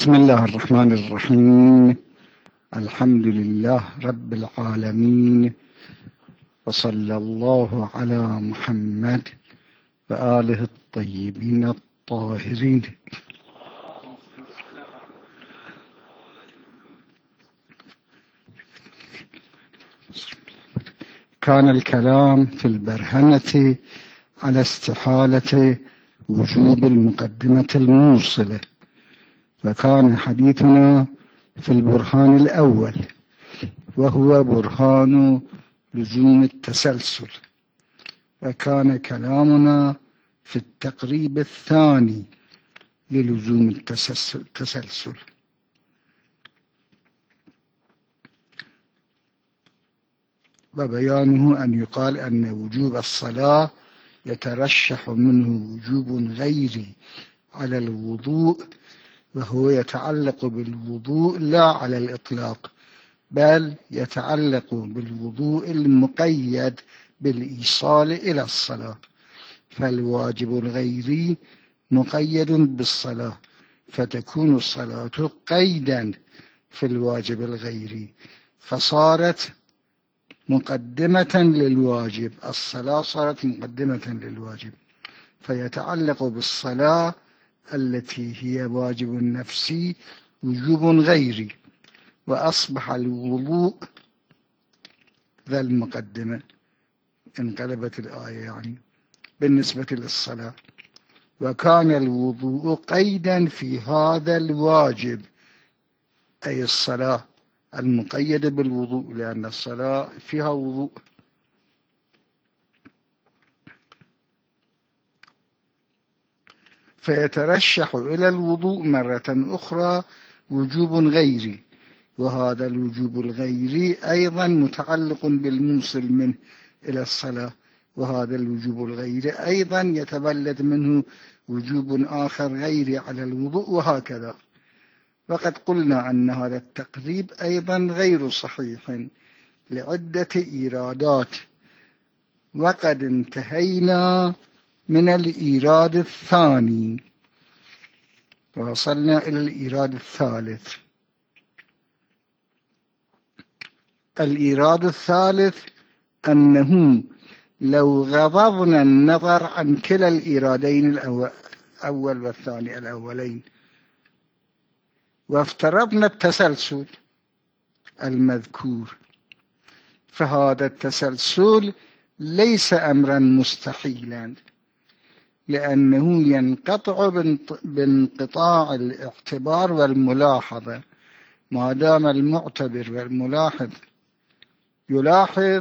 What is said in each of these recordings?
بسم الله الرحمن الرحيم. الحمد لله رب العالمين، وصلى الله على محمد وآله الطيبين الطاهرين. كان الكلام في البرهنة على استحالة وجوب المقدمة الموصلة، وكان حديثنا في البرهان الأول وهو برهان لزوم التسلسل، وكان كلامنا في التقريب الثاني للزوم التسلسل. وبيانه أن يقال أن وجوب الصلاة يترشح منه وجوب غيري على الوضوء، وهو يتعلق بالوضوء لا على الإطلاق، بل يتعلق بالوضوء المقيد بالإيصال إلى الصلاة، فالواجب الغيري مقيد بالصلاة، فتكون الصلاة قيدا في الواجب الغيري، فصارت مقدمة للواجب. الصلاة صارت مقدمة للواجب، فيتعلق بالصلاة التي هي واجب نفسي وجوب غيري، وأصبح الوضوء ذا المقدمة. انقلبت الآية يعني بالنسبة للصلاة، وكان الوضوء قيدا في هذا الواجب، أي الصلاة المقيدة بالوضوء، لأن الصلاة فيها وضوء. فيترشح إلى الوضوء مرة أخرى وجوب غيري، وهذا الوجوب الغيري أيضا متعلق بالموصل منه إلى الصلاة، وهذا الوجوب الغيري أيضا يتولد منه وجوب آخر غيري على الوضوء، وهكذا. وقد قلنا أن هذا التقريب أيضا غير صحيح لعدة إيرادات، وقد انتهينا من الإيراد الثاني ووصلنا إلى الإيراد الثالث. الإيراد الثالث أنه لو غضضنا النظر عن كلا الإيرادين الأول والثاني الأولين، وافترضنا التسلسل المذكور، فهذا التسلسل ليس أمرا مستحيلا، لأنه ينقطع بانقطاع الاعتبار والملاحظة. ما دام المعتبر والملاحظ يلاحظ،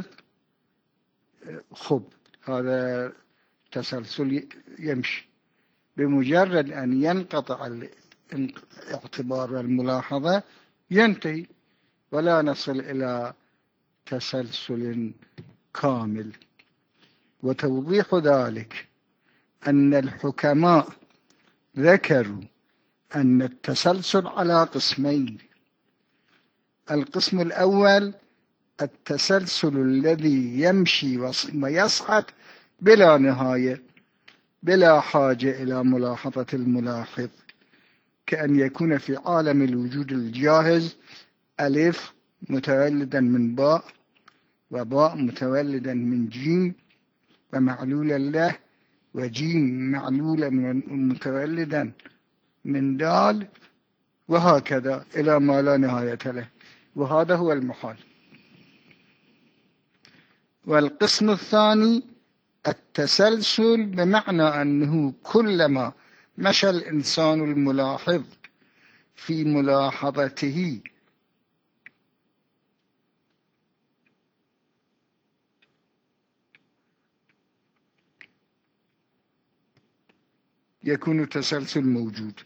خب هذا تسلسل يمشي. بمجرد أن ينقطع الاعتبار والملاحظة ينتهي، ولا نصل إلى تسلسل كامل. وتوضيح ذلك أن الحكماء ذكروا أن التسلسل على قسمين. القسم الأول التسلسل الذي يمشي ويصعد بلا نهاية، بلا حاجة إلى ملاحظة الملاحظ، كأن يكون في عالم الوجود الجاهز ألف متولدا من باء، وباء متولدا من جيم، ومعلولا له، وجيم معلولا متولدا من دال، وهكذا إلى ما لا نهاية له، وهذا هو المحال. والقسم الثاني التسلسل بمعنى أنه كلما مشى الإنسان الملاحظ في ملاحظته يكون التسلسل موجود.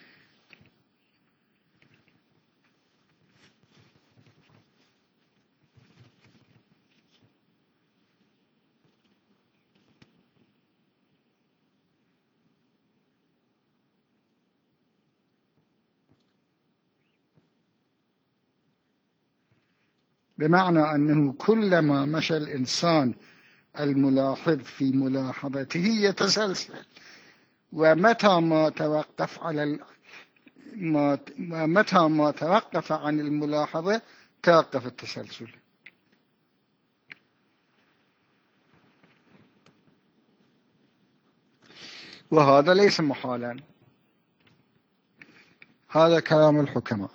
بمعنى أنه كلما مشى الإنسان الملاحظ في ملاحظته يتسلسل، ومتى ما توقف على متى ما توقف عن الملاحظة توقف التسلسل. وهذا ليس محالا، هذا كلام الحكماء.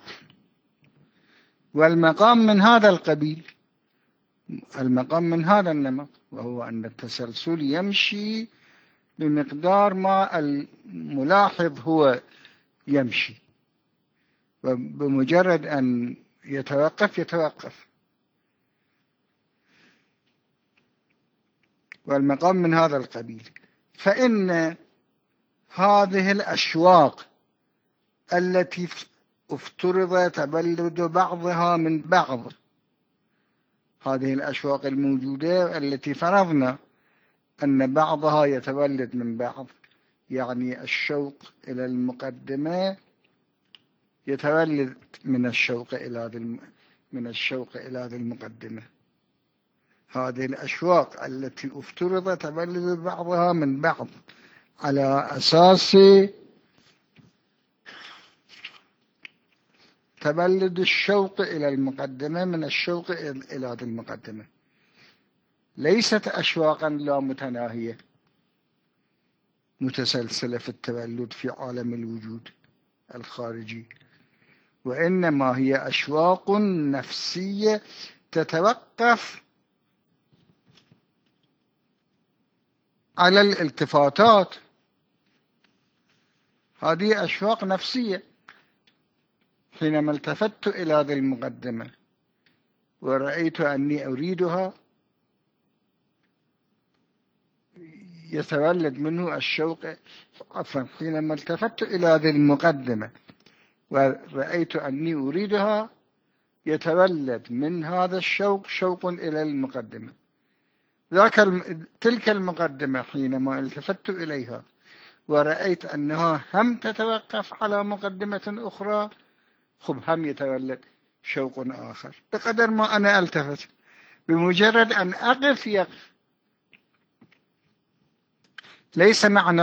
والمقام من هذا القبيل، المقام من هذا النمط، وهو أن التسلسل يمشي بمقدار ما الملاحظ هو يمشي، وبمجرد أن يتوقف. والمقام من هذا القبيل. فإن هذه الأشواق التي افترض تبلد بعضها من بعض، هذه الأشواق الموجودة التي فرضنا أن بعضها يتولد من بعض، يعني الشوق إلى المقدمة يتولد من الشوق إلى ذي المقدمة. هذه الأشواق التي افترض تولد بعضها من بعض على أساس تولد الشوق إلى المقدمة من الشوق إلى ذي المقدمة، ليست أشواقا لا متناهية متسلسلة في التولد في عالم الوجود الخارجي، وإنما هي أشواق نفسية تتوقف على الالتفاتات. هذه أشواق نفسية. حينما التفت إلى ذي المقدمة ورأيت أني أريدها يتولد منه الشوق. حينما التفت إلى ذي المقدمة ورأيت أني أريدها يتولد من هذا الشوق شوق إلى المقدمة. تلك المقدمة حينما التفت إليها ورأيت أنها هم تتوقف على مقدمة أخرى، هم يتولد شوق آخر بقدر ما أنا ألتفت. بمجرد أن أقف ليس معنى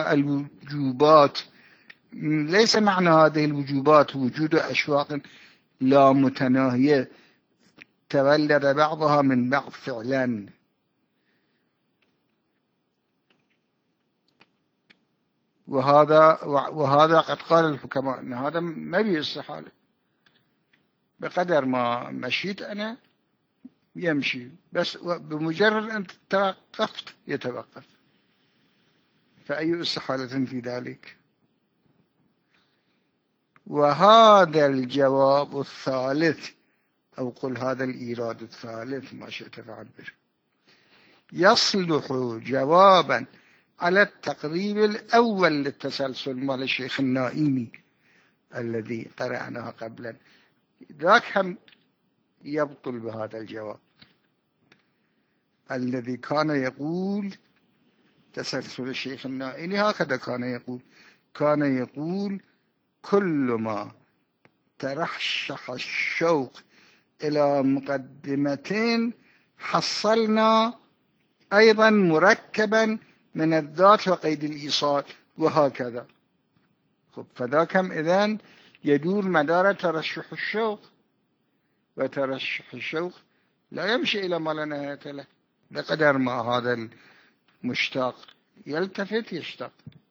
هذه الوجوبات وجود أشواق لا متناهية تولد بعضها من بعض فعلا. وهذا قد قال الحكماء أن هذا ما به استحالة. بقدر ما مشيت أنا يمشي، بس بمجرد أن توقفت يتوقف. فأي استحالة في ذلك؟ وهذا الجواب الثالث، أو قل هذا الإيراد الثالث ما شئت فعبر، يصلح جوابا على التقريب الأول للتسلسل مال الشيخ النائمي الذي قرأناه قبلا. ذاك هم يبطل بهذا الجواب الذي كان يقول تسلسل الشيخ النائمي هكذا كان يقول كل ما ترشح الشوق إلى مقدمتين حصلنا أيضا مركبا من الذات وقيد الإيصال، وهكذا. فذاكم إذن يدور مدار ترشح الشوق، وترشح الشوق لا يمشي إلى ما لا نهاية له بقدر ما هذا المشتاق يلتفت يشتاق.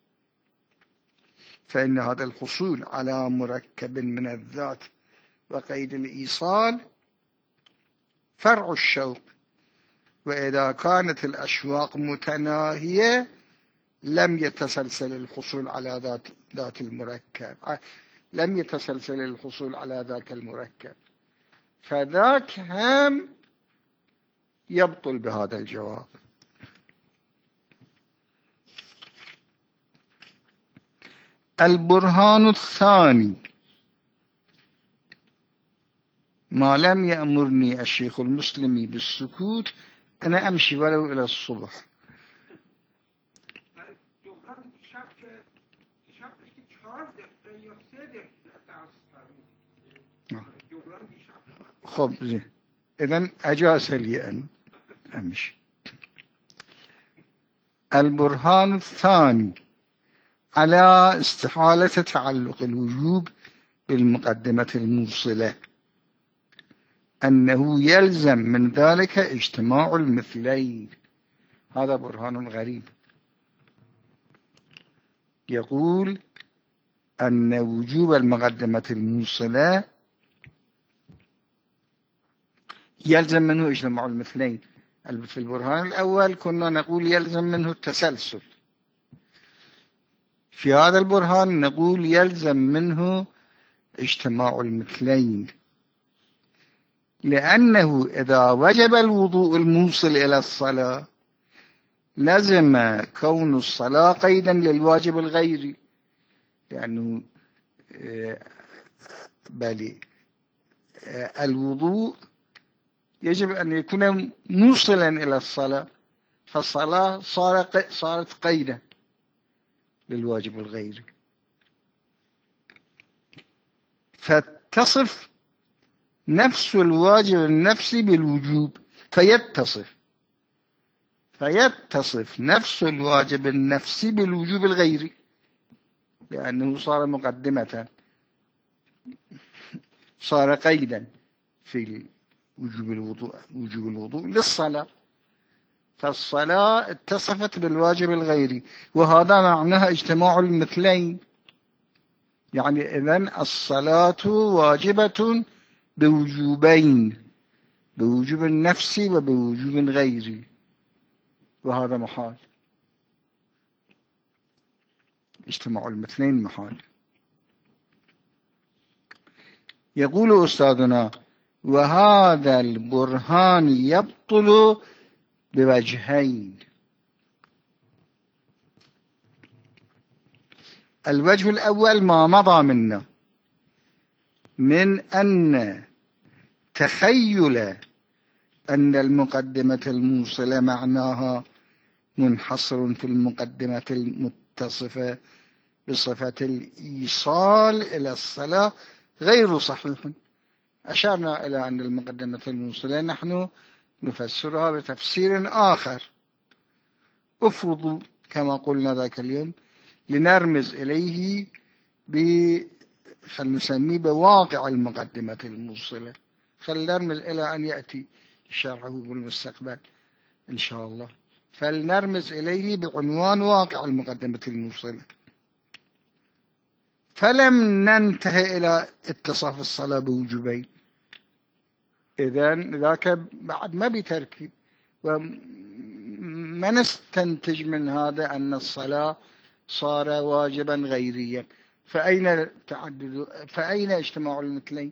فإن هذا الحصول على مركب من الذات وقيد الإيصال فرع الشوق. وإذا كانت الأشواق متناهية لم يتسلسل الحصول على ذات المركب، لم يتسلسل الحصول على ذاك المركب، فذاك هم يبطل بهذا الجواب. البرهان الثاني: ما لم يأمرني الشيخ المسلمي بالسكوت أنا أمشي ولو إلى الصبح. خب زين، إذن أجاز لي أن أمشي. البرهان الثاني على استحالة تعلق الوجوب بالمقدمة الموصلة أنه يلزم من ذلك اجتماع المثلين. هذا برهان غريب، يقول أن وجوب المقدمة الموصلة يلزم منه اجتماع المثلين. في البرهان الأول كنا نقول يلزم منه التسلسل، في هذا البرهان نقول يلزم منه اجتماع المثلين، لأنه إذا وجب الوضوء الموصل إلى الصلاة لازم كون الصلاة قيدا للواجب الغيري، لأنه بل الوضوء يجب أن يكون موصلا إلى الصلاة، فالصلاة صارت قيدا للواجب الغيري، فتصف نفس الواجب النفسي بالوجوب، فيتصف نفس الواجب النفسي بالوجوب الغيري، لأنه صار مقدمة، صار قيدا في وجوب الوضوء للصلاة، فالصلاة اتصفت بالواجب الغيري، وهذا معناها اجتماع المثلين، يعني إذن الصلاة واجبة بوجوبين، بوجوب نفسي وبوجوب غيري، وهذا محال، اجتماع المثلين محال. يقول أستاذنا: وهذا البرهان يبطل بوجهين. الوجه الأول ما مضى منا من أن تخيل أن المقدمة الموصلة معناها منحصر في المقدمة المتصفة بصفة الإيصال إلى الصلاة غير صحيح. أشرنا إلى أن المقدمة الموصلة نحن نفسرها بتفسير آخر، افرضوا كما قلنا ذاك اليوم لنرمز إليه خلنسميه بواقع المقدمة الموصلة، خلنرمز إلى أن يأتي شرحه بالمستقبل إن شاء الله، فلنرمز إليه بعنوان واقع المقدمة الموصلة. فلم ننتهي إلى اتصاف الصلاة بوجوبين، إذن ذاك بعد ما بتركيب، وما نستنتج من هذا أن الصلاة صار واجبا غيريا، فأين اجتماع المثلين؟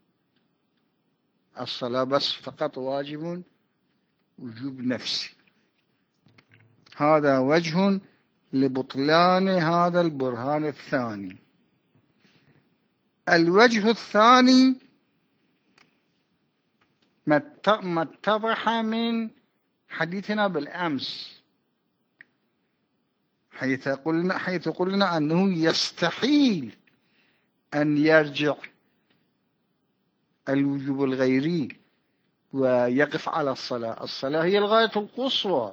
الصلاة بس فقط واجب وجوب نفسي. هذا وجه لبطلان هذا البرهان الثاني. الوجه الثاني ما اتضح من حديثنا بالأمس، حيث قلنا أنه يستحيل أن يرجع الوجوب الغيري ويقف على الصلاة. الصلاة هي الغاية القصوى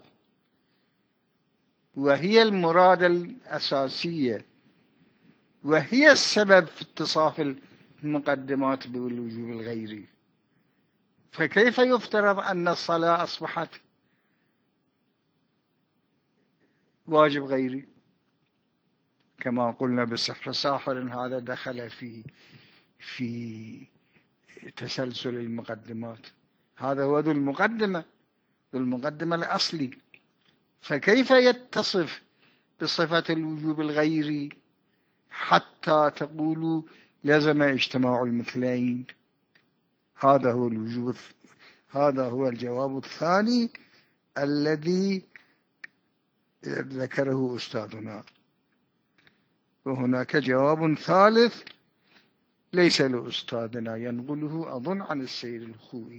وهي المراد الأساسية وهي السبب في اتصاف المقدمات بالوجوب الغيري، فكيف يفترض أن الصلاة أصبحت واجب غيري؟ كما قلنا بسحر ساحر هذا دخل في تسلسل المقدمات، هذا هو ذو المقدمة الأصلي، فكيف يتصف بصفة الوجوب الغيري حتى تقولوا لازم اجتماع المثلين؟ هذا هو الجواب الثاني الذي ذكره أستاذنا. وهناك جواب ثالث ليس لأستاذنا، ينقله أظن عن السيد الخوئي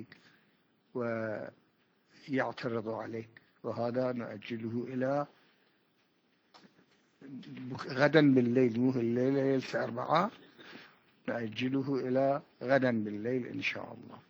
ويعترض عليه، وهذا نأجله إلى غدا بالليل، مو الليلة 4، نأجله إلى غدا بالليل إن شاء الله.